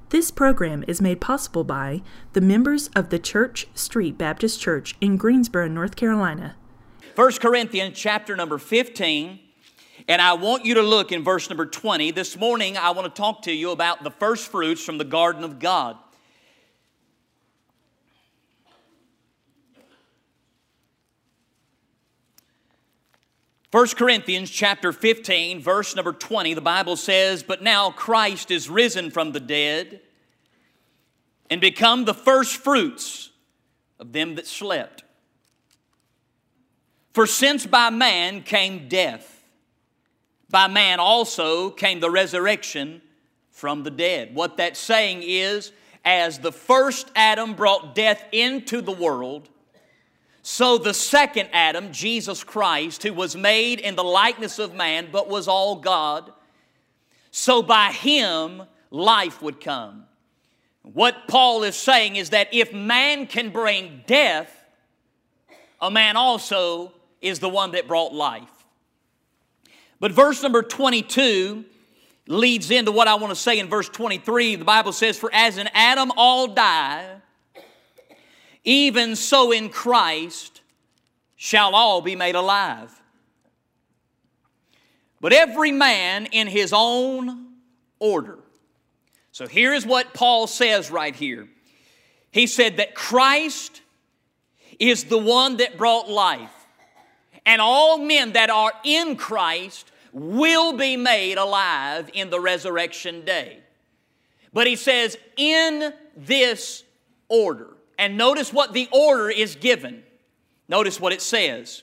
This program is made possible by the members of the Church Street Baptist Church in Greensboro, North Carolina. 1 Corinthians chapter number 15, and I want you to look in verse number 20. This morning I want to talk to you about the first fruits from the garden of God. First Corinthians chapter 15, verse number 20, the Bible says, "But now Christ is risen from the dead and become the first fruits of them that slept. For since by man came death, by man also came the resurrection from the dead." What that's saying is, as the first Adam brought death into the world, so the second Adam, Jesus Christ, who was made in the likeness of man but was all God, so by him life would come. What Paul is saying is that if man can bring death, a man also is the one that brought life. But verse number 22 leads into what I want to say in verse 23. The Bible says, "For as in Adam all die, even so in Christ shall all be made alive. But every man in his own order." So here is what Paul says right here. He said that Christ is the one that brought life. And all men that are in Christ will be made alive in the resurrection day. But he says, in this order. And notice what the order is given. Notice what it says.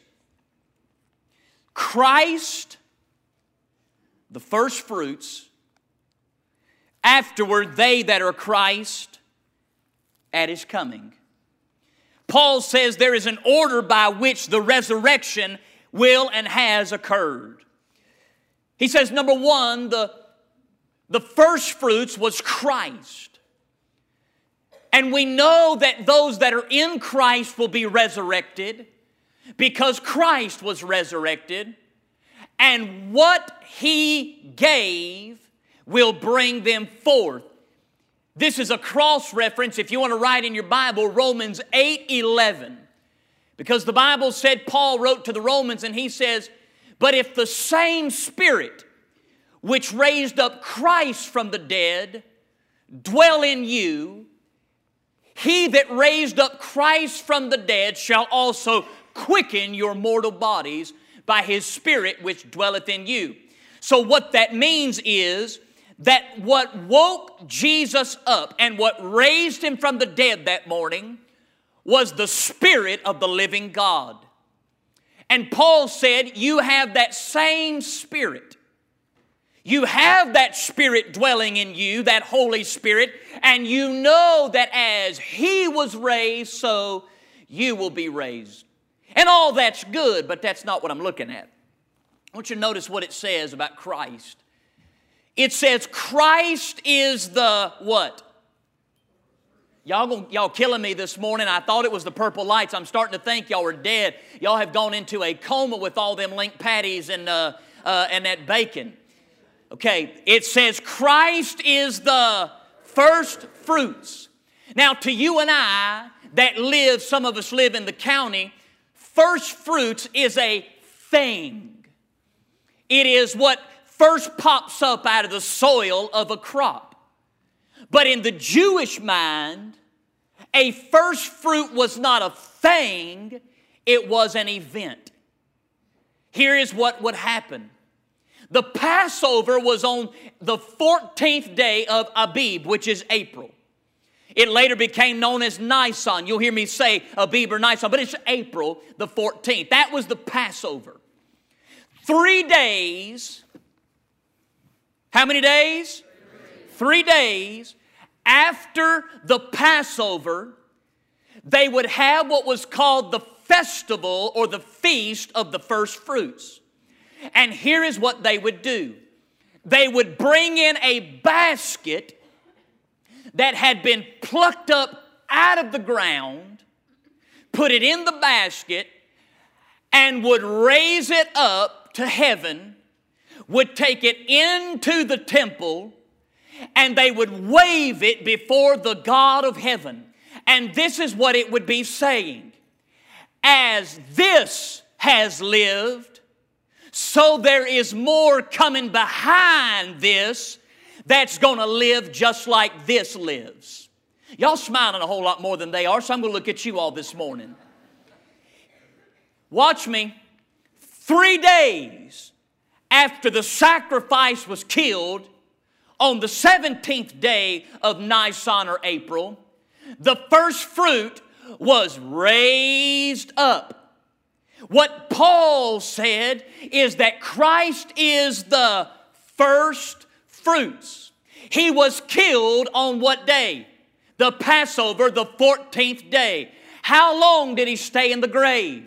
Christ, the first fruits, afterward they that are Christ at His coming. Paul says there is an order by which the resurrection will and has occurred. He says, number one, the first fruits was Christ. And we know that those that are in Christ will be resurrected because Christ was resurrected. And what He gave will bring them forth. This is a cross reference, if you want to write in your Bible, Romans 8:11. Because the Bible said, Paul wrote to the Romans and he says, "But if the same Spirit which raised up Christ from the dead dwell in you, He that raised up Christ from the dead shall also quicken your mortal bodies by His Spirit which dwelleth in you." So what that means is that what woke Jesus up and what raised Him from the dead that morning was the Spirit of the living God. And Paul said, you have that same Spirit. You have that Spirit dwelling in you, that Holy Spirit, and you know that as He was raised, so you will be raised. And all that's good, but that's not what I'm looking at. I want you to notice what it says about Christ. It says Christ is the what? Y'all killing me this morning. I thought it was the purple lights. I'm starting to think y'all are dead. Y'all have gone into a coma with all them link patties and that bacon. Okay, it says Christ is the first fruits. Now to you and I that live, some of us live in the county, first fruits is a thing. It is what first pops up out of the soil of a crop. But in the Jewish mind, a first fruit was not a thing, it was an event. Here is what would happen. The Passover was on the 14th day of Abib, which is April. It later became known as Nisan. You'll hear me say Abib or Nisan, but it's April the 14th. That was the Passover. 3 days. How many days? 3 days after the Passover, they would have what was called the festival or the feast of the first fruits. And here is what they would do. They would bring in a basket that had been plucked up out of the ground, put it in the basket, and would raise it up to heaven, would take it into the temple, and they would wave it before the God of heaven. And this is what it would be saying: as this has lived, so there is more coming behind this that's going to live just like this lives. Y'all smiling a whole lot more than they are, so I'm going to look at you all this morning. Watch me. 3 days after the sacrifice was killed, on the 17th day of Nisan or April, the first fruit was raised up. What Paul said is that Christ is the first fruits. He was killed on what day? The Passover, the 14th day. How long did he stay in the grave?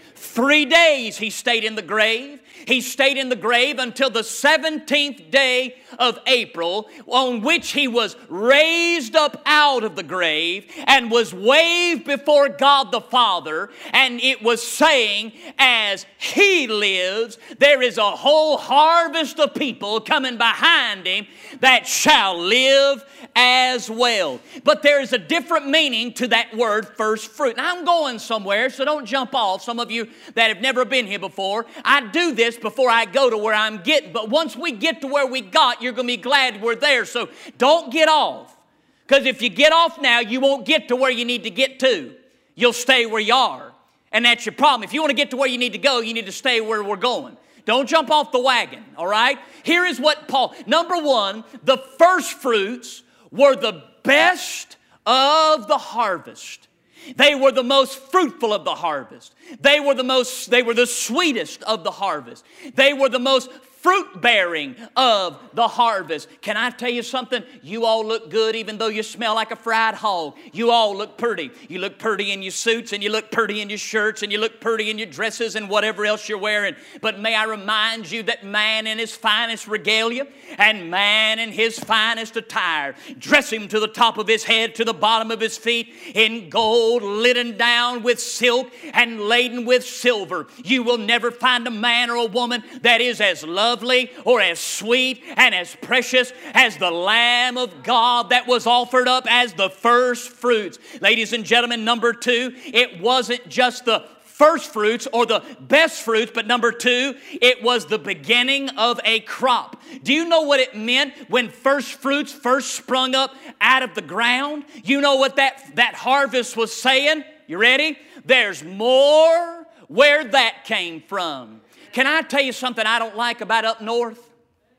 3 days he stayed in the grave. He stayed in the grave until the 17th day of April, on which he was raised up out of the grave and was waved before God the Father. And it was saying, as he lives, there is a whole harvest of people coming behind him that shall live as well. But there is a different meaning to that word first fruit. Now I'm going somewhere, so don't jump off. Some of you that have never been here before, I do this before I go to where I'm getting. But once we get to where we got, you're going to be glad we're there. So don't get off. Because if you get off now, you won't get to where you need to get to. You'll stay where you are. And that's your problem. If you want to get to where you need to go, you need to stay where we're going. Don't jump off the wagon, all right? Here is what Paul, number one, the first fruits were the best of the harvest. They were the most fruitful of the harvest. They were the sweetest of the harvest. They were the most fruit-bearing of the harvest. Can I tell you something? You all look good even though you smell like a fried hog. You all look pretty. You look pretty in your suits, and you look pretty in your shirts, and you look pretty in your dresses and whatever else you're wearing. But may I remind you that man in his finest regalia and man in his finest attire, dress him to the top of his head, to the bottom of his feet, in gold, laden down with silk and laden with silver. You will never find a man or a woman that is as lovely or as sweet and as precious as the Lamb of God that was offered up as the first fruits. Ladies and gentlemen, number two, it wasn't just the first fruits or the best fruits, but number two, it was the beginning of a crop. Do you know what it meant when first fruits first sprung up out of the ground? You know what that harvest was saying? You ready? There's more where that came from. Can I tell you something I don't like about up north?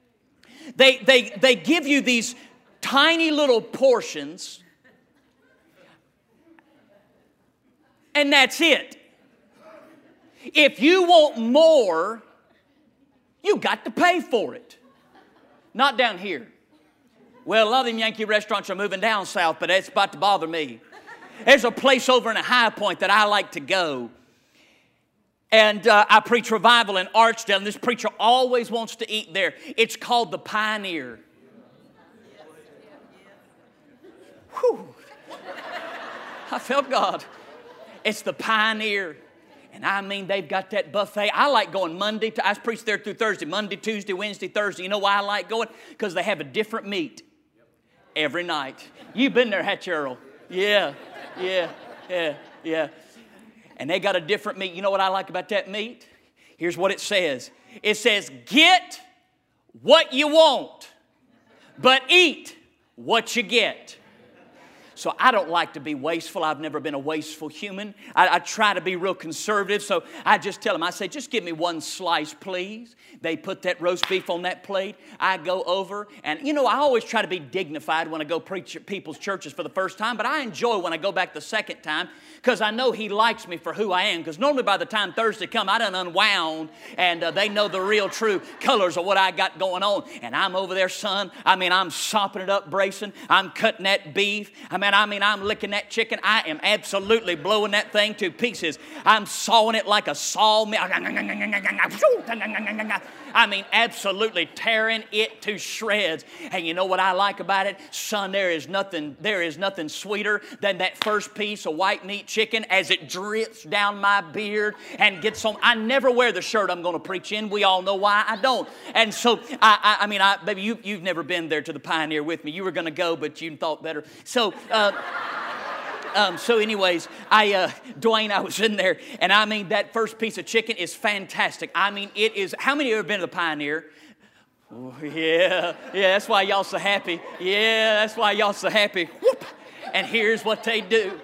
They give you these tiny little portions, and that's it. If you want more, you got to pay for it. Not down here. Well, a lot of them Yankee restaurants are moving down south, but it's about to bother me. There's a place over in a High Point that I like to go. And I preach revival in Archdale, and this preacher always wants to eat there. It's called the Pioneer. Whew. I felt God. It's the Pioneer. And I mean, they've got that buffet. I like going Monday. I preach there through Thursday. Monday, Tuesday, Wednesday, Thursday. You know why I like going? Because they have a different meat every night. You've been there, haven't you, Earl? Yeah. And they got a different meat. You know what I like about that meat? Here's what it says. It says, get what you want, but eat what you get. So I don't like to be wasteful. I've never been a wasteful human. I try to be real conservative. So I just tell them, I say, just give me one slice, please. They put that roast beef on that plate. I go over. And, you know, I always try to be dignified when I go preach at people's churches for the first time. But I enjoy when I go back the second time because I know He likes me for who I am. Because normally by the time Thursday come, I done unwound. And they know the real true colors of what I got going on. And I'm over there, son. I mean, I'm sopping it up, bracing. I'm cutting that beef. I'm licking that chicken. I am absolutely blowing that thing to pieces. I'm sawing it like a sawmill. I mean, absolutely tearing it to shreds. And you know what I like about it? Son, there is nothing sweeter than that first piece of white meat chicken as it drips down my beard and gets on. I never wear the shirt I'm going to preach in. We all know why I don't. And so, baby, you've never been there to the Pioneer with me. You were going to go, but you thought better. So, anyways, Dwayne, I was in there, and I mean, that first piece of chicken is fantastic. I mean, it is. How many of you have been to the Pioneer? Oh, yeah, that's why y'all so happy. Yeah, that's why y'all so happy. Whoop. And here's what they do.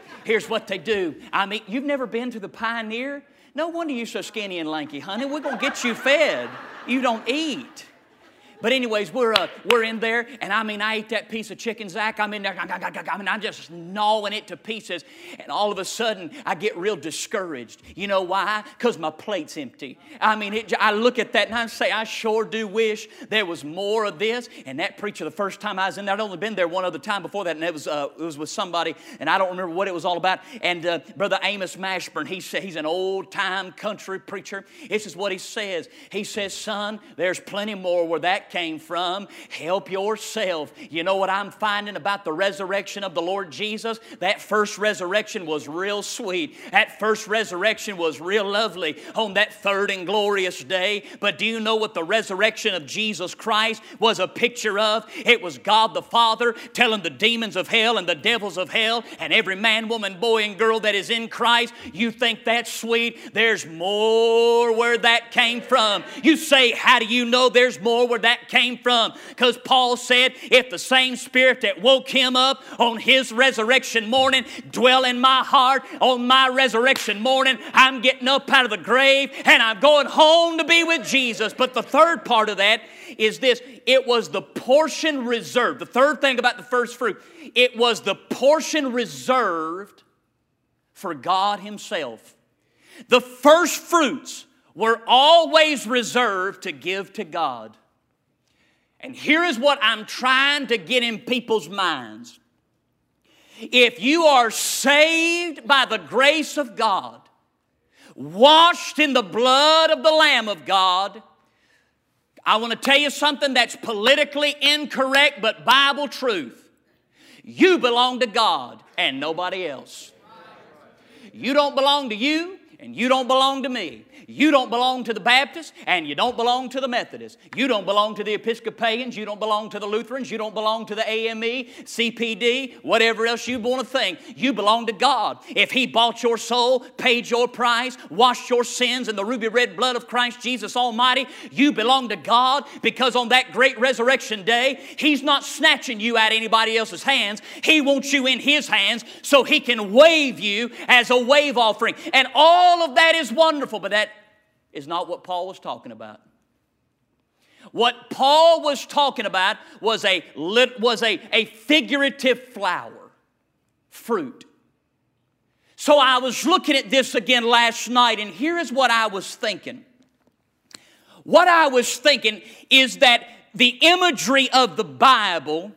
I mean, you've never been to the Pioneer? No wonder you're so skinny and lanky, honey. We're going to get you fed. You don't eat. But anyways, we're in there, and I mean, I ate that piece of chicken, Zach. I'm in there, I'm just gnawing it to pieces, and all of a sudden, I get real discouraged. You know why? Because my plate's empty. I mean, I look at that, and I say, I sure do wish there was more of this. And that preacher, the first time I was in there, I'd only been there one other time before that, and it was with somebody, and I don't remember what it was all about. And Brother Amos Mashburn, he's an old-time country preacher. This is what he says. He says, son, there's plenty more where that came from. Help yourself. You know what I'm finding about the resurrection of the Lord Jesus? That first resurrection was real sweet. That first resurrection was real lovely on that third and glorious day. But do you know what the resurrection of Jesus Christ was a picture of? It was God the Father telling the demons of hell and the devils of hell and every man, woman, boy, and girl that is in Christ, you think that's sweet? There's more where that came from. You say, how do you know there's more where that came from? Because Paul said, if the same Spirit that woke him up on his resurrection morning dwell in my heart on my resurrection morning, I'm getting up out of the grave and I'm going home to be with Jesus. But the third part of that is this. It was the portion reserved. The third thing about the first fruit, it was the portion reserved for God Himself. The first fruits were always reserved to give to God. And here is what I'm trying to get in people's minds. If you are saved by the grace of God, washed in the blood of the Lamb of God, I want to tell you something that's politically incorrect but Bible truth. You belong to God and nobody else. You don't belong to you and you don't belong to me. You don't belong to the Baptists and you don't belong to the Methodists. You don't belong to the Episcopalians. You don't belong to the Lutherans. You don't belong to the AME, CPD, whatever else you want to think. You belong to God. If He bought your soul, paid your price, washed your sins in the ruby red blood of Christ Jesus Almighty, you belong to God, because on that great resurrection day, He's not snatching you out of anybody else's hands. He wants you in His hands so He can wave you as a wave offering. And all of that is wonderful, but that is not what Paul was talking about. What Paul was talking about was a figurative flower, fruit. So I was looking at this again last night, and here is what I was thinking. What I was thinking is that the imagery of the Bible,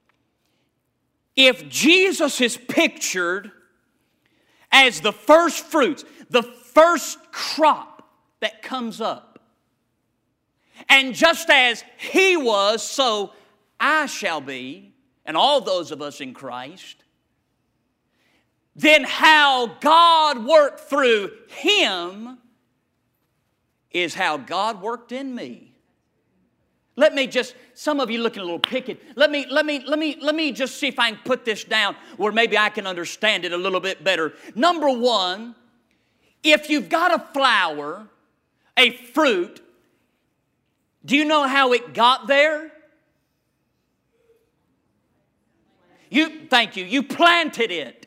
if Jesus is pictured as the first fruits, the first crop that comes up, and just as He was, so I shall be, and all those of us in Christ, then how God worked through Him is how God worked in me. Let me just, some of you looking a little picky. Let me just see if I can put this down where maybe I can understand it a little bit better. Number one, if you've got a flower, a fruit, do you know how it got there? Thank you. You planted it.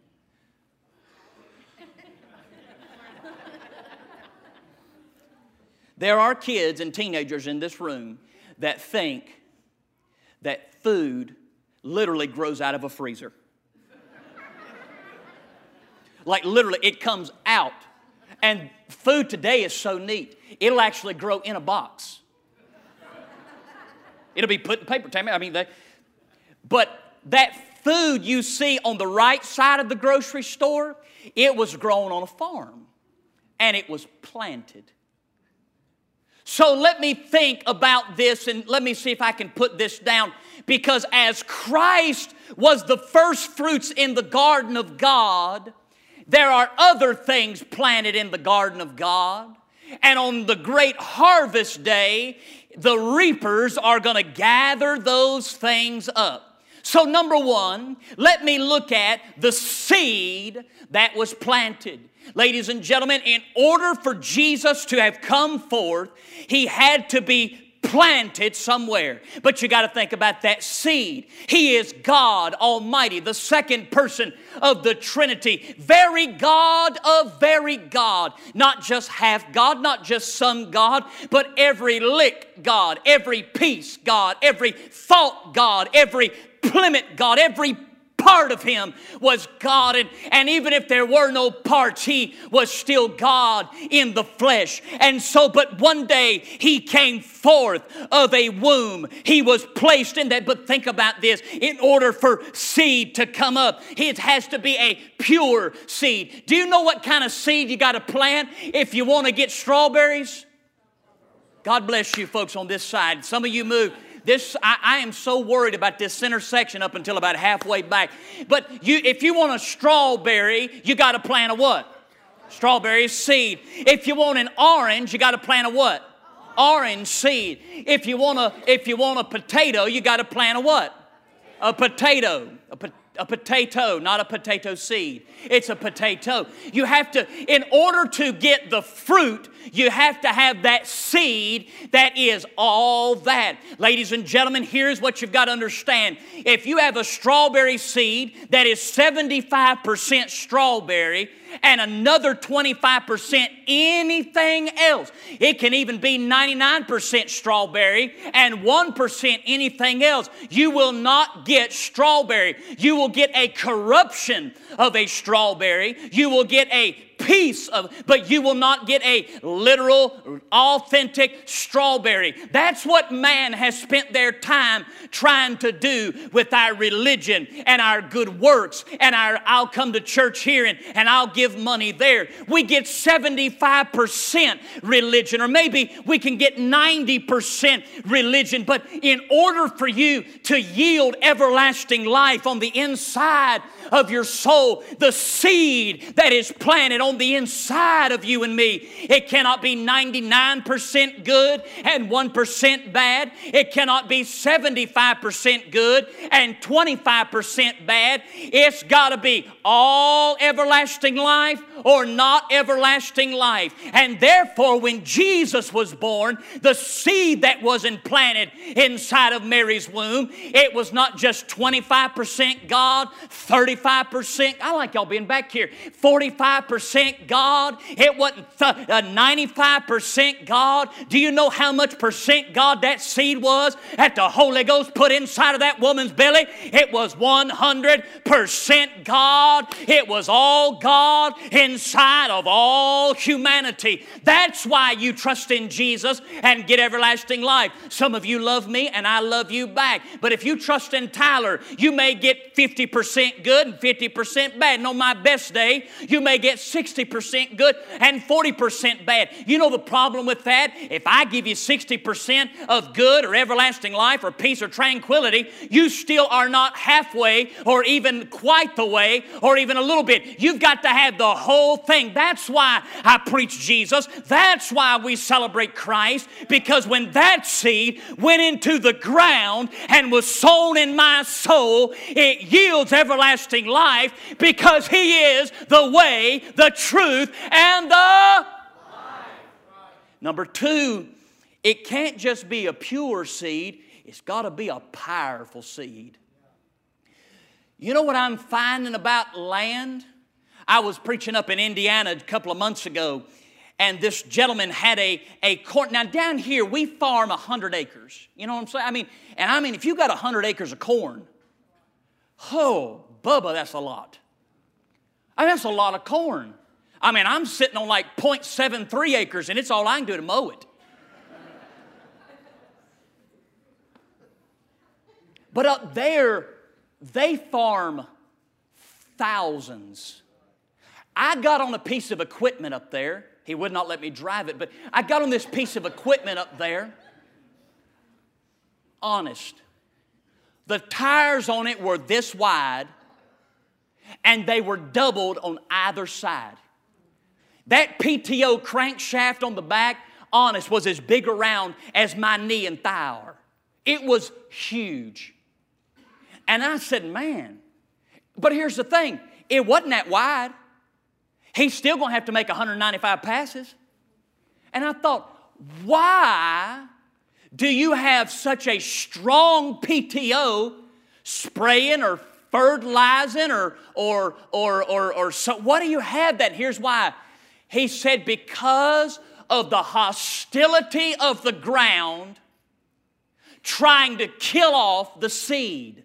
There are kids and teenagers in this room that think that food literally grows out of a freezer. Like literally, it comes out. And food today is so neat. It'll actually grow in a box. It'll be put in paper. But that food you see on the right side of the grocery store, it was grown on a farm. And it was planted. So let me think about this and let me see if I can put this down. Because as Christ was the first fruits in the garden of God, there are other things planted in the garden of God. And on the great harvest day, the reapers are going to gather those things up. So number one, let me look at the seed that was planted. Ladies and gentlemen, in order for Jesus to have come forth, He had to be planted somewhere. But you got to think about that seed. He is God Almighty, the second person of the Trinity. Very God of very God. Not just half God, not just some God, but every lick God, every piece God, every thought God, every Plymouth God, every part of Him was God, and even if there were no parts, He was still God in the flesh. And so, but one day He came forth of a womb. He was placed in that. But think about this. In order for seed to come up, it has to be a pure seed. Do you know what kind of seed you got to plant if you want to get strawberries? God bless you folks on this side. Some of you moved. I am so worried about this center section up until about halfway back. But if you want a strawberry, you got to plant a what? Strawberry seed. If you want an orange, you got to plant a what? Orange seed. If you want a potato, you got to plant a what? A potato. A potato, not a potato seed. It's a potato. You have to, in order to get the fruit, you have to have that seed that is all that. Ladies and gentlemen, here's what you've got to understand. If you have a strawberry seed that is 75% strawberry and another 25% anything else, it can even be 99% strawberry and 1% anything else, you will not get strawberry. You will get a corruption of a strawberry. You will get a piece of, but you will not get a literal, authentic strawberry. That's what man has spent their time trying to do with our religion and our good works and our I'll come to church here and I'll give money there. We get 75% religion, or maybe we can get 90% religion, but in order for you to yield everlasting life on the inside of your soul, the seed that is planted on the inside of you and me, it cannot be 99% good and 1% bad. It cannot be 75% good and 25% bad. It's got to be all everlasting life or not everlasting life. And therefore, when Jesus was born, the seed that was implanted inside of Mary's womb, it was not just 25% God, 35%, I like y'all being back here, 45% God. It wasn't 95% God. Do you know how much percent God that seed was that the Holy Ghost put inside of that woman's belly? It was 100% God. It was all God inside of all humanity. That's why you trust in Jesus and get everlasting life. Some of you love me and I love you back. But if you trust in Tyler, you may get 50% good and 50% bad. And on my best day, you may get 60% good and 40% bad. You know the problem with that? If I give you 60% of good or everlasting life or peace or tranquility, you still are not halfway or even quite the way or even a little bit. You've got to have the whole thing. That's why I preach Jesus. That's why we celebrate Christ, because when that seed went into the ground and was sown in my soul, it yields everlasting life, because He is the way, the truth, and the life. Number two, it can't just be a pure seed. It's got to be a powerful seed. You know what I'm finding about land? I was preaching up in Indiana a couple of months ago, and this gentleman had a corn. Now, down here, we farm 100 acres. You know what I'm saying? I mean, if you got 100 acres of corn, oh, Bubba, that's a lot. That's a lot of corn. I'm sitting on like 0.73 acres, and it's all I can do to mow it. But up there, they farm thousands. I got on a piece of equipment up there, He would not let me drive it, but I got on this piece of equipment up there. Honest. The tires on it were this wide, and they were doubled on either side. That PTO crankshaft on the back, honest, was as big around as my knee and thigh are. It was huge. And I said, man, but here's the thing. It wasn't that wide. He's still going to have to make 195 passes. And I thought, why do you have such a strong PTO spraying or fertilizing or so? What do you have that? Here's why. He said, because of the hostility of the ground trying to kill off the seed.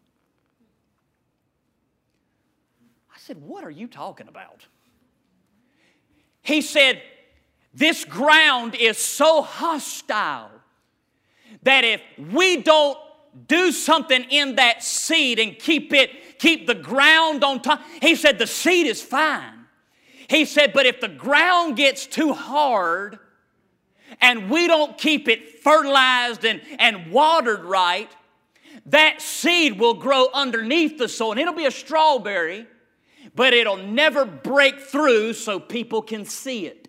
I said, what are you talking about? He said, this ground is so hostile that if we don't do something in that seed and keep the ground on top, he said the seed is fine. He said, but if the ground gets too hard and we don't keep it fertilized and watered right, that seed will grow underneath the soil. And it'll be a strawberry, but it'll never break through so people can see it.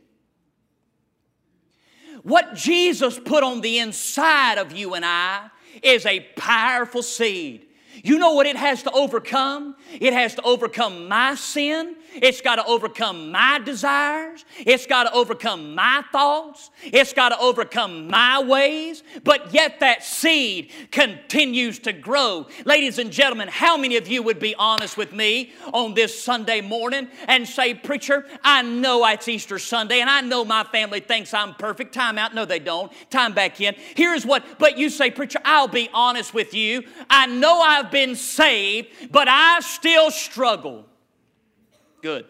What Jesus put on the inside of you and I is a powerful seed. You know what it has to overcome? It has to overcome my sin. It's got to overcome my desires. It's got to overcome my thoughts. It's got to overcome my ways. But yet that seed continues to grow. Ladies and gentlemen, how many of you would be honest with me on this Sunday morning and say, preacher, I know it's Easter Sunday and I know my family thinks I'm perfect. Time out. No, they don't. Time back in. Here's what, but you say, preacher, I'll be honest with you. I know I've been saved, but I still struggle. Good.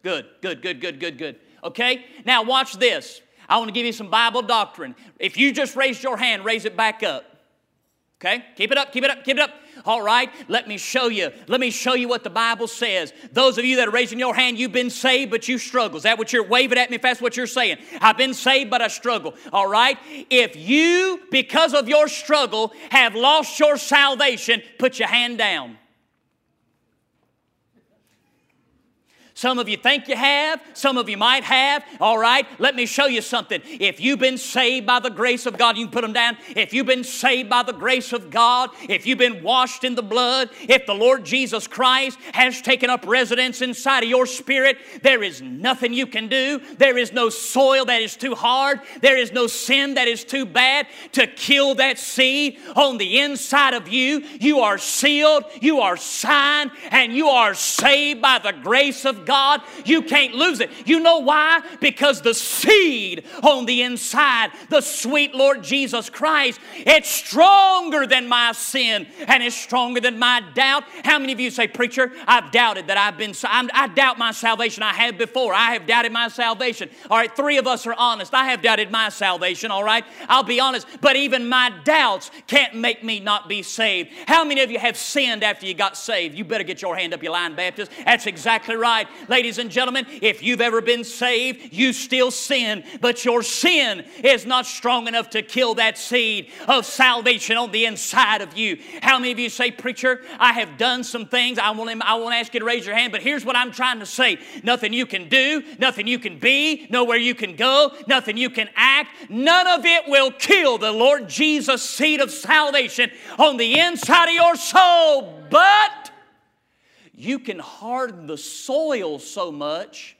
Okay? Now watch this. I want to give you some Bible doctrine. If you just raised your hand, raise it back up. Okay? Keep it up. All right, let me show you. Let me show you what the Bible says. Those of you that are raising your hand, you've been saved, but you struggle. Is that what you're waving at me if that's what you're saying? I've been saved, but I struggle. All right? If you, because of your struggle, have lost your salvation, put your hand down. Some of you think you have. Some of you might have. All right, let me show you something. If you've been saved by the grace of God, you can put them down. If you've been saved by the grace of God, if you've been washed in the blood, if the Lord Jesus Christ has taken up residence inside of your spirit, there is nothing you can do. There is no soil that is too hard. There is no sin that is too bad to kill that seed on the inside of you. You are sealed, you are signed, and you are saved by the grace of God. You can't lose it. You know why? Because the seed on the inside, the sweet Lord Jesus Christ, it's stronger than my sin and it's stronger than my doubt. How many of you say, preacher, I've doubted that I doubt my salvation. I have before. I have doubted my salvation. All right, 3 of us are honest. I have doubted my salvation, all right? I'll be honest, but even my doubts can't make me not be saved. How many of you have sinned after you got saved? You better get your hand up, you lying Baptist. That's exactly right. Ladies and gentlemen, if you've ever been saved, you still sin, but your sin is not strong enough to kill that seed of salvation on the inside of you. How many of you say, preacher, I have done some things. I won't ask you to raise your hand, but here's what I'm trying to say. Nothing you can do, nothing you can be, nowhere you can go, nothing you can act, none of it will kill the Lord Jesus' seed of salvation on the inside of your soul, but you can harden the soil so much,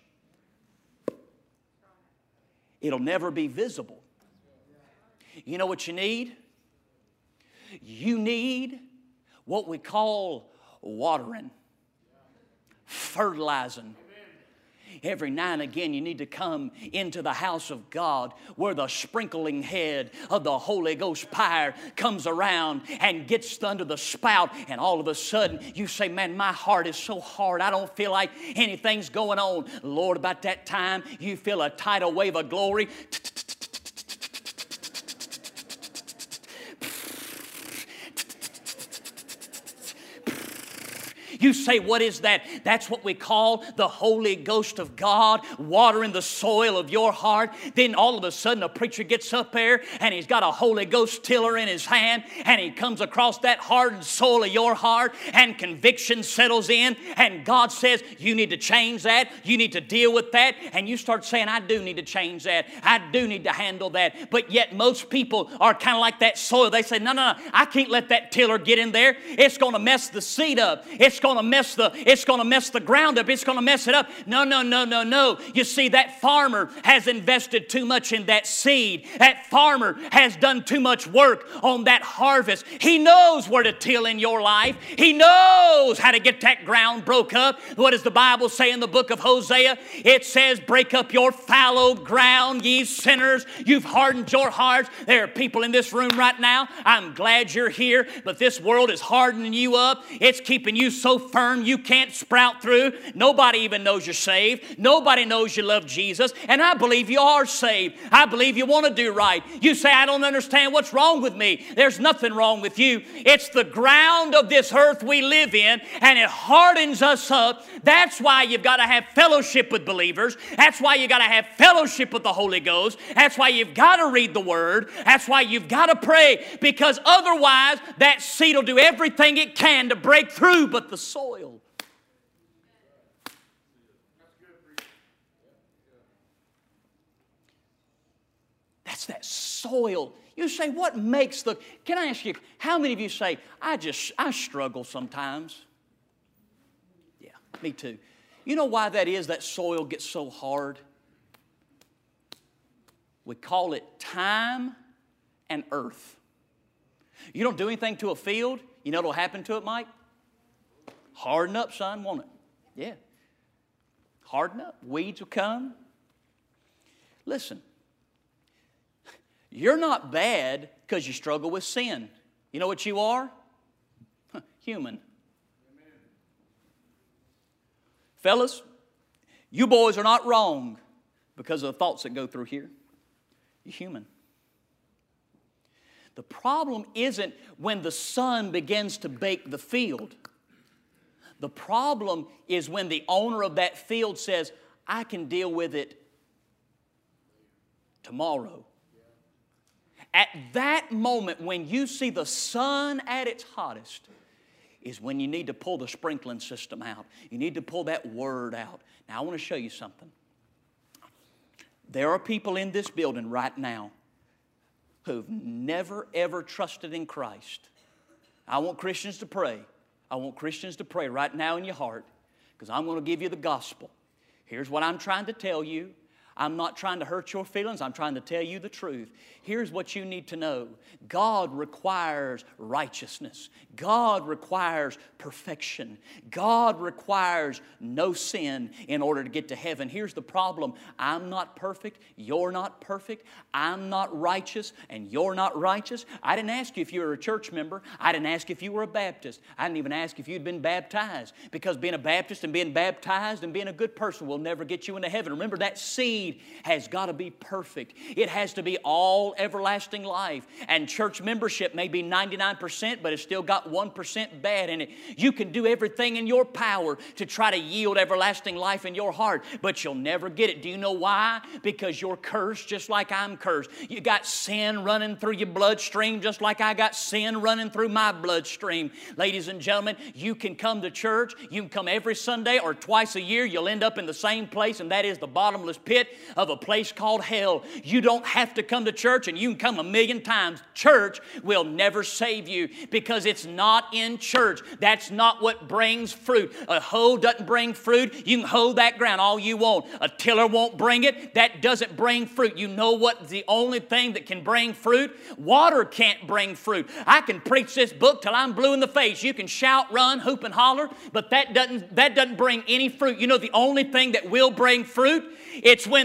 it'll never be visible. You know what you need? You need what we call watering, fertilizing. Every now and again you need to come into the house of God where the sprinkling head of the Holy Ghost fire comes around and gets under the spout, and all of a sudden you say, man, my heart is so hard. I don't feel like anything's going on. Lord, about that time you feel a tidal wave of glory. You say, what is that? That's what we call the Holy Ghost of God watering the soil of your heart. Then all of a sudden a preacher gets up there and he's got a Holy Ghost tiller in his hand, and he comes across that hardened soil of your heart, and conviction settles in, and God says, you need to change that. You need to deal with that. And you start saying, I do need to change that. I do need to handle that. But yet most people are kind of like that soil. They say, no, I can't let that tiller get in there. It's going to mess the seed up. It's going to mess the ground up. It's going to mess it up. No. You see, that farmer has invested too much in that seed. That farmer has done too much work on that harvest. He knows where to till in your life. He knows how to get that ground broke up. What does the Bible say in the book of Hosea? It says, break up your fallow ground, ye sinners. You've hardened your hearts. There are people in this room right now. I'm glad you're here, but this world is hardening you up. It's keeping you so firm you can't sprout through. Nobody even knows you're saved. Nobody knows you love Jesus. And I believe you are saved. I believe you want to do right. You say, I don't understand what's wrong with me. There's nothing wrong with you. It's the ground of this earth we live in, and it hardens us up. That's why you've got to have fellowship with believers. That's why you've got to have fellowship with the Holy Ghost. That's why you've got to read the Word. That's why you've got to pray, because otherwise that seed will do everything it can to break through, but the soil. That's that soil. You say, what makes the... Can I ask you, how many of you say, I struggle sometimes? Yeah, me too. You know why that is? That soil gets so hard. We call it time and earth. You don't do anything to a field, you know what will happen to it, Mike? Harden up, son, won't it? Yeah. Harden up. Weeds will come. Listen. You're not bad because you struggle with sin. You know what you are? Human. Amen. Fellas, you boys are not wrong because of the thoughts that go through here. You're human. The problem isn't when the sun begins to bake the field. The problem is when the owner of that field says, I can deal with it tomorrow. At that moment, when you see the sun at its hottest, is when you need to pull the sprinkling system out. You need to pull that word out. Now, I want to show you something. There are people in this building right now who've never, ever trusted in Christ. I want Christians to pray. I want Christians to pray right now in your heart, because I'm going to give you the gospel. Here's what I'm trying to tell you. I'm not trying to hurt your feelings. I'm trying to tell you the truth. Here's what you need to know. God requires righteousness. God requires perfection. God requires no sin in order to get to heaven. Here's the problem. I'm not perfect. You're not perfect. I'm not righteous, and you're not righteous. I didn't ask you if you were a church member. I didn't ask if you were a Baptist. I didn't even ask if you'd been baptized, because being a Baptist and being baptized and being a good person will never get you into heaven. Remember, that seed has got to be perfect. It has to be all everlasting life. And church membership may be 99%, but it's still got 1% bad in it. You can do everything in your power to try to yield everlasting life in your heart, but you'll never get it. Do you know why? Because you're cursed just like I'm cursed. You got sin running through your bloodstream just like I got sin running through my bloodstream. Ladies and gentlemen, you can come to church. You can come every Sunday or twice a year. You'll end up in the same place, and that is the bottomless pit of a place called hell. You don't have to come to church, and you can come 1,000,000 times. Church will never save you, because it's not in church. That's not what brings fruit. A hoe doesn't bring fruit. You can hoe that ground all you want. A tiller won't bring it. That doesn't bring fruit. You know what the only thing that can bring fruit? Water can't bring fruit. I can preach this book till I'm blue in the face. You can shout, run, hoop, and holler, but that doesn't bring any fruit. You know the only thing that will bring fruit? It's when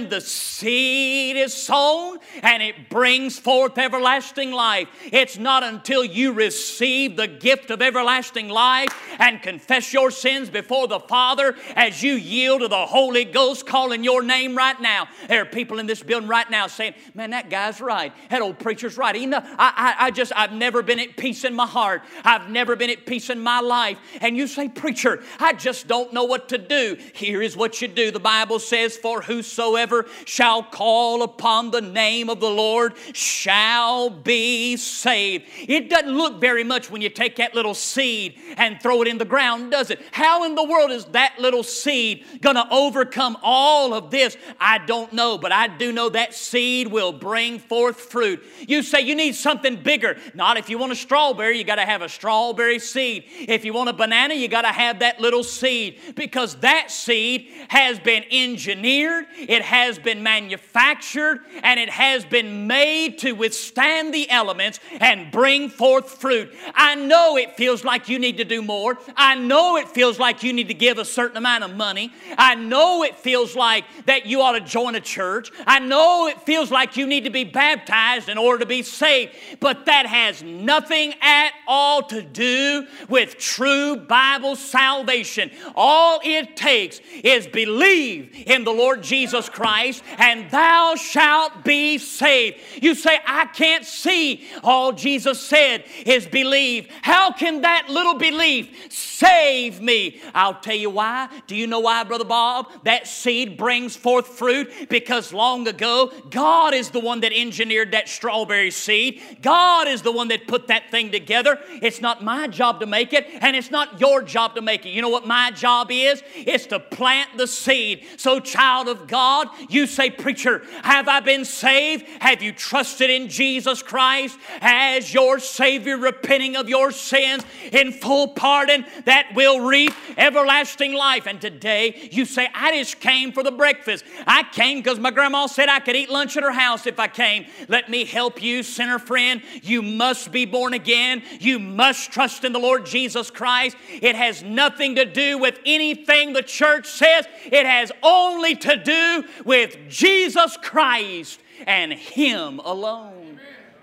when the seed is sown and it brings forth everlasting life. It's not until you receive the gift of everlasting life and confess your sins before the Father as you yield to the Holy Ghost calling your name right now. There are people in this building right now saying, man, that guy's right. That old preacher's right. You know, I've never been at peace in my heart. I've never been at peace in my life. And you say, preacher, I just don't know what to do. Here is what you do. The Bible says, for whosoever shall call upon the name of the Lord shall be saved. It doesn't look very much when you take that little seed and throw it in the ground, does it? How in the world is that little seed going to overcome all of this? I don't know, but I do know that seed will bring forth fruit. You say you need something bigger. Not if you want a strawberry, you got to have a strawberry seed. If you want a banana, you got to have that little seed, because that seed has been engineered, it has been manufactured, and it has been made to withstand the elements and bring forth fruit. I know it feels like you need to do more. I know it feels like you need to give a certain amount of money. I know it feels like that you ought to join a church. I know it feels like you need to be baptized in order to be saved. But that has nothing at all to do with true Bible salvation. All it takes is believe in the Lord Jesus Christ, and thou shalt be saved. You say, I can't see. All Jesus said is believe. How can that little belief save me? I'll tell you why. Do you know why, Brother Bob? That seed brings forth fruit because long ago, God is the one that engineered that strawberry seed. God is the one that put that thing together. It's not my job to make it, and it's not your job to make it. You know what my job is? It's to plant the seed. So, child of God, you say, preacher, have I been saved? Have you trusted in Jesus Christ as your Savior, repenting of your sins in full pardon that will reap everlasting life? And today you say, I just came for the breakfast. I came because my grandma said I could eat lunch at her house if I came. Let me help you, sinner friend. You must be born again. You must trust in the Lord Jesus Christ. It has nothing to do with anything the church says. It has only to do with Jesus Christ and Him alone.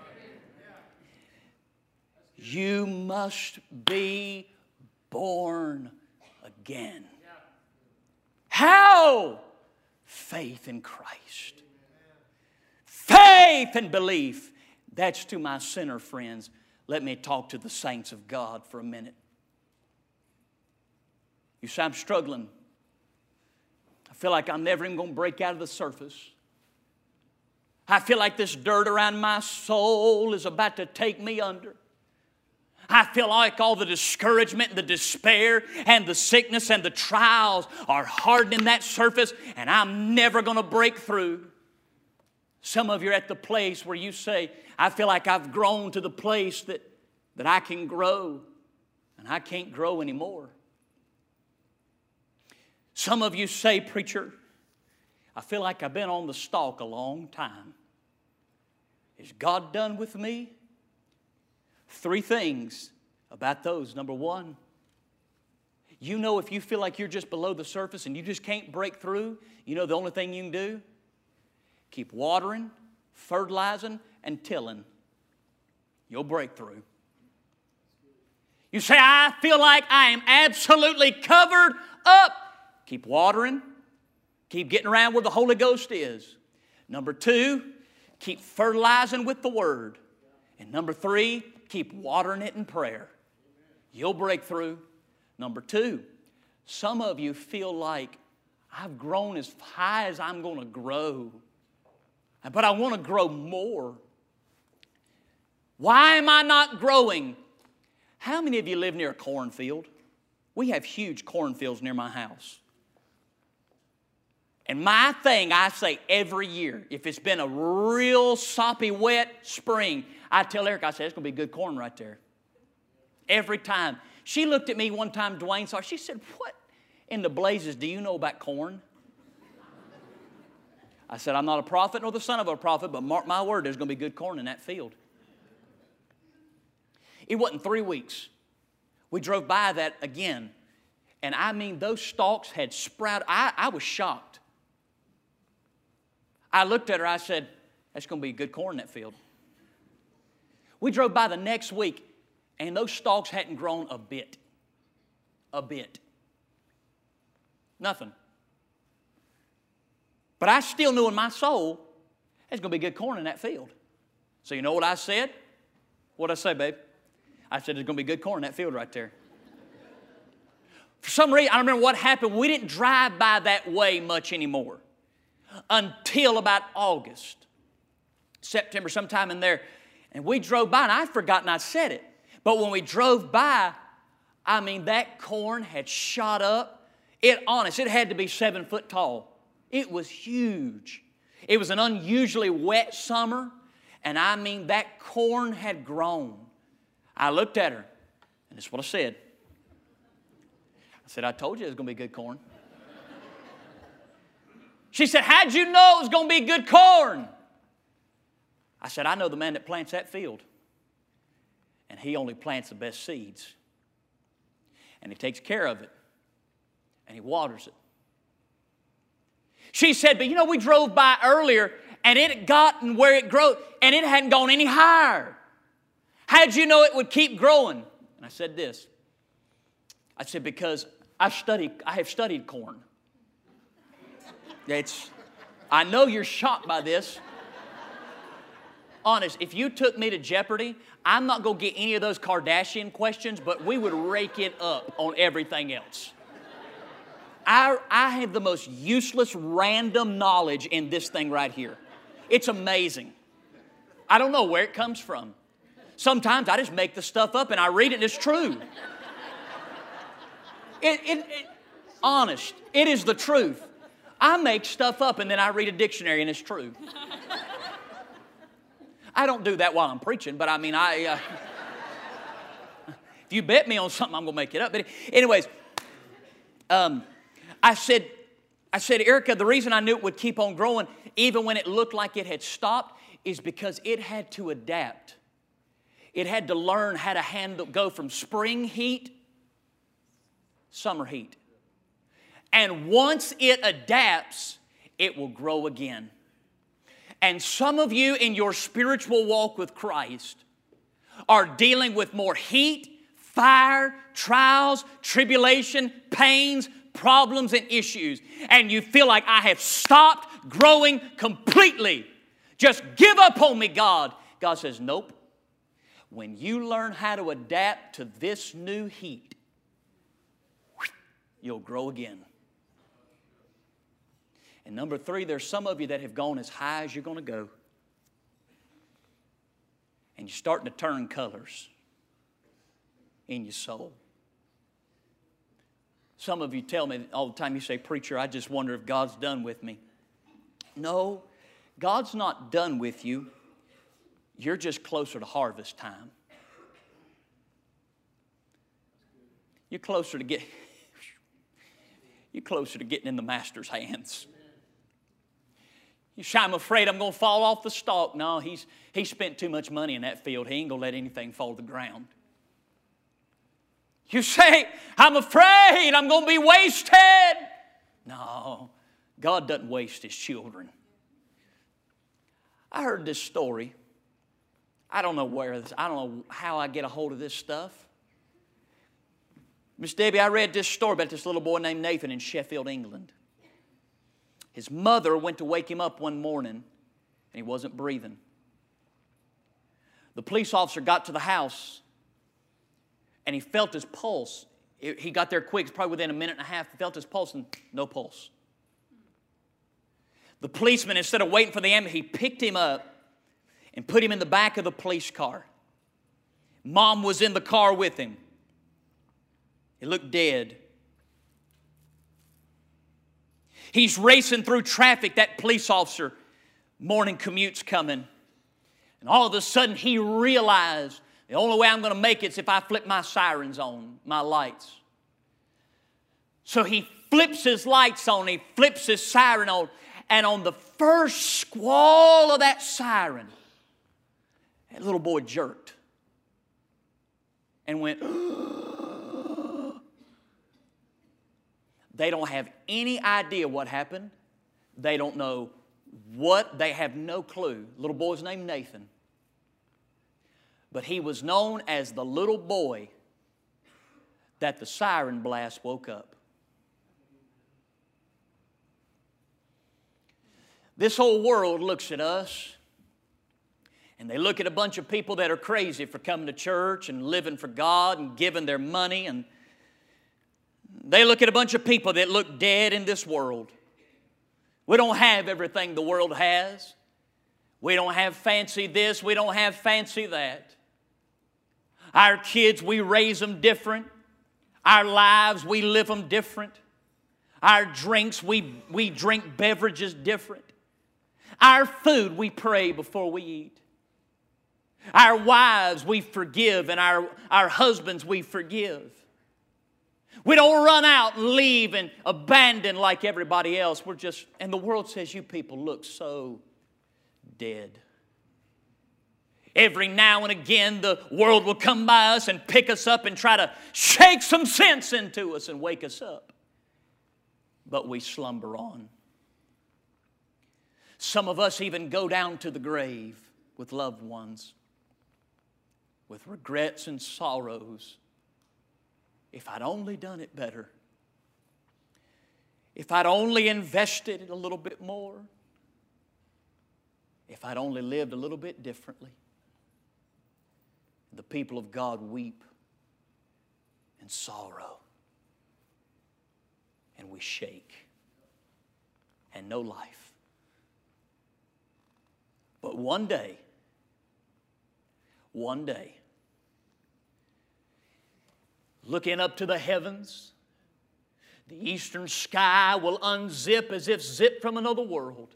You must be born again. How? Faith in Christ. Faith and belief. That's to my sinner friends. Let me talk to the saints of God for a minute. You say, I'm struggling. I feel like I'm never even going to break out of the surface. I feel like this dirt around my soul is about to take me under. I feel like all the discouragement and the despair and the sickness and the trials are hardening that surface, and I'm never going to break through. Some of you are at the place where you say, I feel like I've grown to the place that I can grow, and I can't grow anymore. Some of you say, preacher, I feel like I've been on the stalk a long time. Is God done with me? 3 things about those. Number 1, you know, if you feel like you're just below the surface and you just can't break through, you know the only thing you can do? Keep watering, fertilizing, and tilling. You'll break through. You say, I feel like I am absolutely covered up. Keep watering. Keep getting around where the Holy Ghost is. Number 2, keep fertilizing with the Word. And number 3, keep watering it in prayer. You'll break through. Number 2, some of you feel like I've grown as high as I'm going to grow, but I want to grow more. Why am I not growing? How many of you live near a cornfield? We have huge cornfields near my house. And my thing, I say every year, if it's been a real soppy, wet spring, I tell Eric, I say, it's going to be good corn right there. Every time. She looked at me one time, Dwayne saw her, she said, what in the blazes do you know about corn? I said, I'm not a prophet nor the son of a prophet, but mark my word, there's going to be good corn in that field. It wasn't 3 weeks. We drove by that again. And I mean, those stalks had sprouted. I was shocked. I looked at her, I said, that's going to be good corn in that field. We drove by the next week, and those stalks hadn't grown a bit. A bit. Nothing. But I still knew in my soul, there's going to be good corn in that field. So you know what I said? What'd I say, babe? I said, there's going to be good corn in that field right there. For some reason, I don't remember what happened. We didn't drive by that way much anymore until about August, September, sometime in there. And we drove by, and I'd forgotten I said it. But when we drove by, I mean, that corn had shot up. It had to be 7 foot tall. It was huge. It was an unusually wet summer, and I mean, that corn had grown. I looked at her, and this is what I said. I said, I told you it was going to be good corn. She said, how'd you know it was going to be good corn? I said, I know the man that plants that field. And he only plants the best seeds. And he takes care of it. And he waters it. She said, but you know, we drove by earlier and it had gotten where it grew and it hadn't gone any higher. How'd you know it would keep growing? And I said this. I said, because I have studied corn. I know you're shocked by this. Honest, if you took me to Jeopardy, I'm not going to get any of those Kardashian questions, but we would rake it up on everything else. I have the most useless, random knowledge in this thing right here. It's amazing. I don't know where it comes from. Sometimes I just make the stuff up and I read it and it's true. Honest, it is the truth. I make stuff up and then I read a dictionary and it's true. I don't do that while I'm preaching, but I mean, if you bet me on something, I'm going to make it up. But anyways, I said, Erica, the reason I knew it would keep on growing, even when it looked like it had stopped, is because it had to adapt. It had to learn how to go from spring heat, summer heat. And once it adapts, it will grow again. And some of you in your spiritual walk with Christ are dealing with more heat, fire, trials, tribulation, pains, problems, and issues. And you feel like I have stopped growing completely. Just give up on me, God. God says, nope. When you learn how to adapt to this new heat, you'll grow again. And number 3, there's some of you that have gone as high as you're going to go. And you're starting to turn colors in your soul. Some of you tell me all the time, you say, preacher, I just wonder if God's done with me. No, God's not done with you. You're just closer to harvest time. You're closer to getting in the Master's hands. You say, I'm afraid I'm going to fall off the stalk. No, he spent too much money in that field. He ain't going to let anything fall to the ground. You say, I'm afraid I'm going to be wasted. No, God doesn't waste His children. I heard this story. I don't know how I get a hold of this stuff. Miss Debbie, I read this story about this little boy named Nathan in Sheffield, England. His mother went to wake him up one morning, and he wasn't breathing. The police officer got to the house, and he felt his pulse. He got there quick, probably within a minute and a half. He felt his pulse, and no pulse. The policeman, instead of waiting for the ambulance, he picked him up and put him in the back of the police car. Mom was in the car with him. He looked dead. He's racing through traffic, that police officer. Morning commute's coming. And all of a sudden he realized the only way I'm going to make it is if I flip my sirens on, my lights. So he flips his lights on, he flips his siren on, and on the first squall of that siren, that little boy jerked and went, They don't have any idea what happened. They don't know what? They have no clue. Little boy's named Nathan. But he was known as the little boy that the siren blast woke up. This whole world looks at us, and they look at a bunch of people that are crazy for coming to church and living for God and giving their money, and they look at a bunch of people that look dead in this world. We don't have everything the world has. We don't have fancy this, we don't have fancy that. Our kids, we raise them different. Our lives, we live them different. Our drinks, we drink beverages different. Our food, we pray before we eat. Our wives, we forgive, and our husbands, we forgive. We don't run out and leave and abandon like everybody else. And the world says, you people look so dead. Every now and again, the world will come by us and pick us up and try to shake some sense into us and wake us up. But we slumber on. Some of us even go down to the grave with loved ones, with regrets and sorrows. If I'd only done it better. If I'd only invested a little bit more. If I'd only lived a little bit differently. The people of God weep and sorrow. And we shake. And no life. But one day, looking up to the heavens, the eastern sky will unzip as if zipped from another world.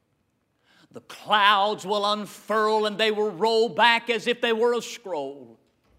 The clouds will unfurl and they will roll back as if they were a scroll.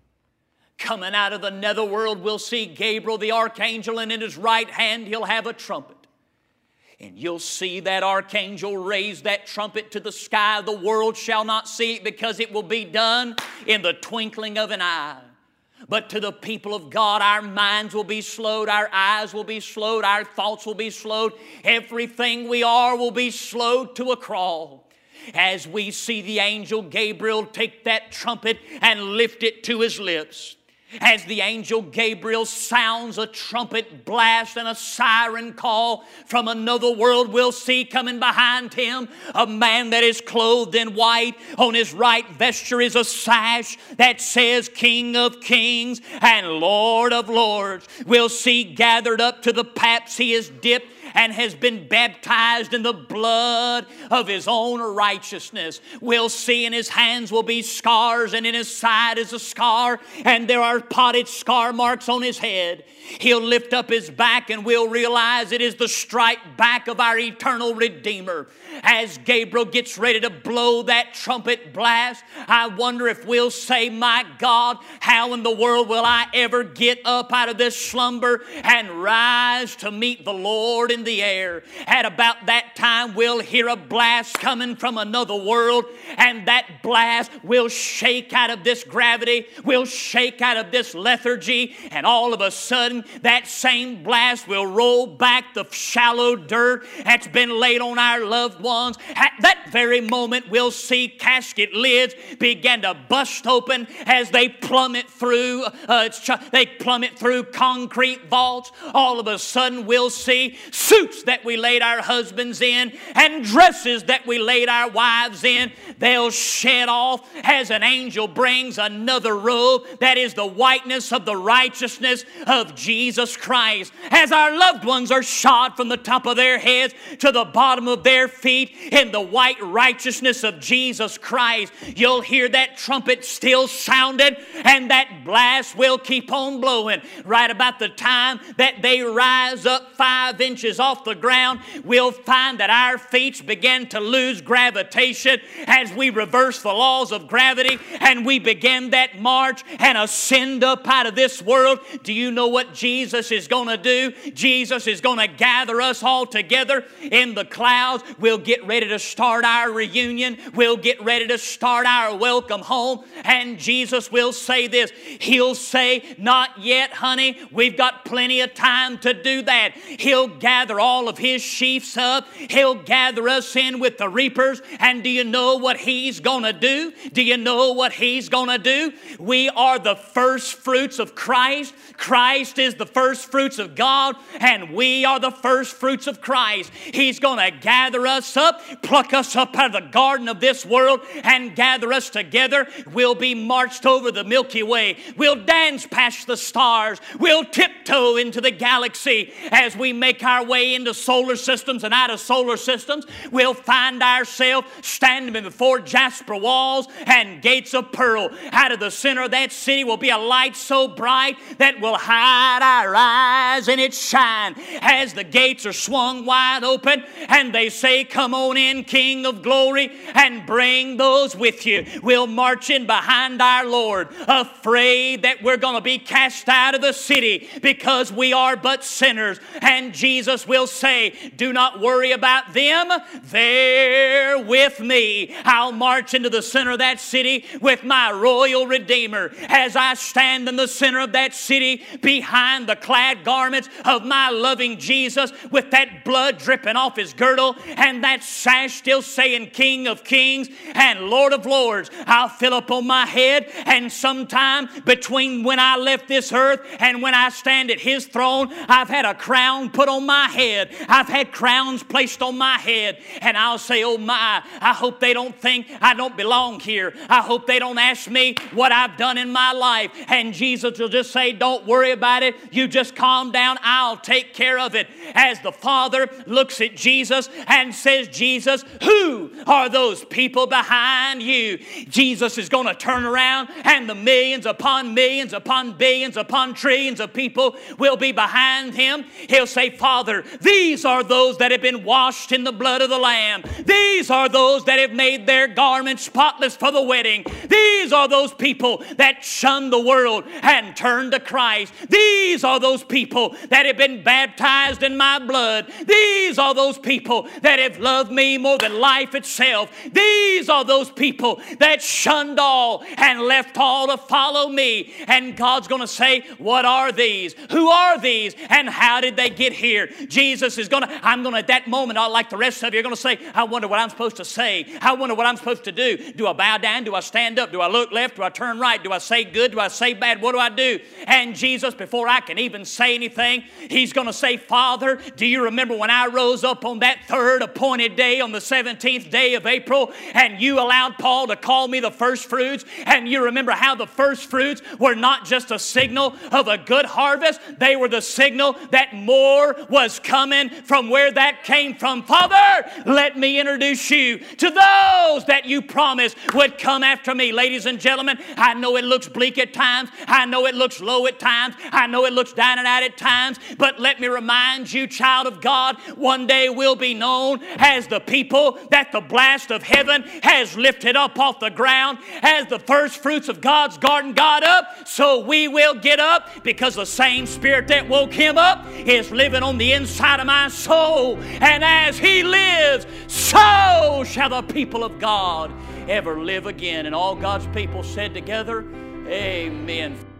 Coming out of the netherworld, we'll see Gabriel the archangel, and in his right hand he'll have a trumpet. And you'll see that archangel raise that trumpet to the sky. The world shall not see it, because it will be done in the twinkling of an eye. But to the people of God, our minds will be slowed, our eyes will be slowed, our thoughts will be slowed. Everything we are will be slowed to a crawl. As we see the angel Gabriel take that trumpet and lift it to his lips. As the angel Gabriel sounds a trumpet blast and a siren call from another world, we'll see coming behind him a man that is clothed in white. On his right vesture is a sash that says King of Kings and Lord of Lords. We'll see gathered up to the paps he is dipped and has been baptized in the blood of his own righteousness. We'll see in his hands will be scars, and in his side is a scar, and there are potted scar marks on his head. He'll lift up his back and we'll realize it is the striped back of our eternal Redeemer. As Gabriel gets ready to blow that trumpet blast, I wonder if we'll say, my God, how in the world will I ever get up out of this slumber and rise to meet the Lord in the air? At about that time, we'll hear a blast coming from another world, and that blast will shake out of this gravity, will shake out of this lethargy, and all of a sudden, that same blast will roll back the shallow dirt that's been laid on our loved ones. At that very moment, we'll see casket lids begin to bust open as they plummet through concrete vaults. All of a sudden, we'll see suits that we laid our husbands in and dresses that we laid our wives in. They'll shed off as an angel brings another robe that is the whiteness of the righteousness of Jesus Christ. As our loved ones are shod from the top of their heads to the bottom of their feet in the white righteousness of Jesus Christ, you'll hear that trumpet still sounding, and that blast will keep on blowing. Right about the time that they rise up 5 inches off the ground, we'll find that our feet begin to lose gravitation as we reverse the laws of gravity, and we begin that march and ascend up out of this world. Do you know what Jesus is going to do? Jesus is going to gather us all together in the clouds. We'll get ready to start our reunion. We'll get ready to start our welcome home. And Jesus will say this. He'll say, not yet, honey. We've got plenty of time to do that. He'll gather gather all of His sheaves up. He'll gather us in with the reapers. And do you know what He's going to do? Do you know what He's going to do? We are the first fruits of Christ. Christ is the first fruits of God, and we are the first fruits of Christ. He's going to gather us up, pluck us up out of the garden of this world, and gather us together. We'll be marched over the Milky Way. We'll dance past the stars. We'll tiptoe into the galaxy as we make our way into solar systems and out of solar systems. We'll find ourselves standing before jasper walls and gates of pearl. Out of the center of that city will be a light so bright that will hide our eyes in its shine. As the gates are swung wide open and they say, "Come on in, King of glory, and bring those with you." We'll march in behind our Lord, afraid that we're going to be cast out of the city because we are but sinners. And Jesus will say, "Do not worry about them. They're with me." I'll march into the center of that city with my royal Redeemer. As I stand in the center of that city behind the clad garments of my loving Jesus, with that blood dripping off His girdle and that sash still saying King of Kings and Lord of Lords, I'll fill up on my head. And sometime between when I left this earth and when I stand at His throne, I've had a crown put on my head. I've had crowns placed on my head. And I'll say, "Oh my, I hope they don't think I don't belong here. I hope they don't ask me what I've done in my life." And Jesus will just say, "Don't worry about it. You just calm down. I'll take care of it." As the Father looks at Jesus and says, "Jesus, who are those people behind you?" Jesus is going to turn around and the millions upon millions upon billions upon trillions of people will be behind Him. He'll say, "Father, these are those that have been washed in the blood of the Lamb. These are those that have made their garments spotless for the wedding. These are those people that shunned the world and turned to Christ. These are those people that have been baptized in my blood. These are those people that have loved me more than life itself. These are those people that shunned all and left all to follow me." And God's going to say, "What are these? Who are these? And how did they get here?" Jesus is going to, at that moment, like the rest of you, are going to say, "I wonder what I'm supposed to say. I wonder what I'm supposed to do. Do I bow down? Do I stand up? Do I look left? Do I turn right? Do I say good? Do I say bad? What do I do?" And Jesus, before I can even say anything, He's going to say, "Father, do you remember when I rose up on that third appointed day on the 17th day of April and you allowed Paul to call me the first fruits? And you remember how the first fruits were not just a signal of a good harvest. They were the signal that more was coming from where that came from. Father, let me introduce you to those that you promised would come after me." Ladies and gentlemen, I know it looks bleak at times. I know it looks low at times. I know it looks down and out at times. But let me remind you, child of God, one day we'll be known as the people that the blast of heaven has lifted up off the ground. As the first fruits of God's garden got up, so we will get up, because the same Spirit that woke Him up is living on the inside of my soul. And as He lives, so shall the people of God ever live again. And all God's people said together, amen.